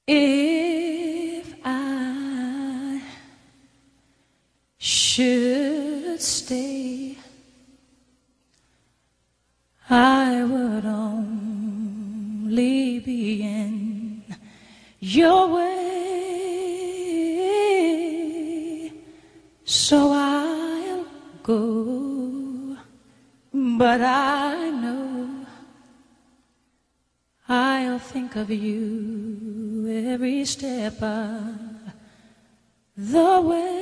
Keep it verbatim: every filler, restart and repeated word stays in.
If I should stay, I would only be in your way, so I'll go, but I know I'll think of you every step of the way.